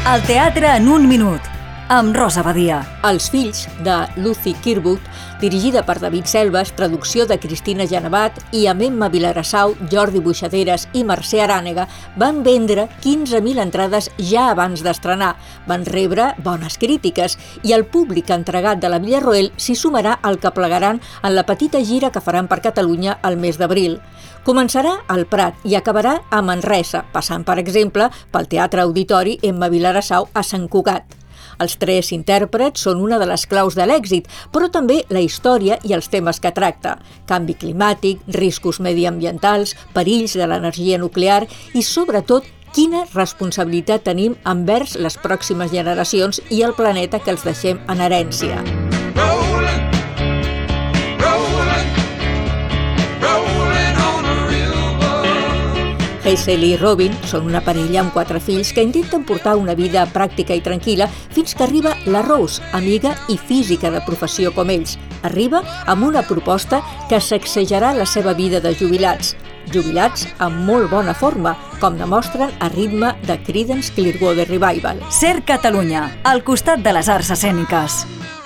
El teatre en un minut, amb Rosa Badia. Els fills, de Lucy Kirkwood, dirigida per David Selves, traducció de Cristina Genevat i amb Emma Vilarassau, Jordi Buixaderes i Mercè Arànega, van vendre 15.000 entrades ja abans d'estrenar. Van rebre bones crítiques i el públic entregat de la Villarroel s'hi sumarà al que plegaran en la petita gira que faran per Catalunya el mes d'abril. Començarà al Prat i acabarà a Manresa, passant, per exemple, pel Teatre Auditori Emma Vilarassau a Sant Cugat. Els tres intèrprets són una de les claus de l'èxit, però també la història i els temes que tracta: canvi climàtic, riscos mediambientals, perills de l'energia nuclear i, sobretot, quina responsabilitat tenim envers les pròximes generacions i el planeta que els deixem en herència. Hazel i Robin són una parella amb 4 fills que intenten portar una vida pràctica i tranquil·la fins que arriba la Rose, amiga i física de professió com ells. Arriba amb una proposta que sacsejarà la seva vida de jubilats. Jubilats amb molt bona forma, com demostren a ritme de Creedence Clearwater Revival. Ser Catalunya, al costat de les arts escèniques.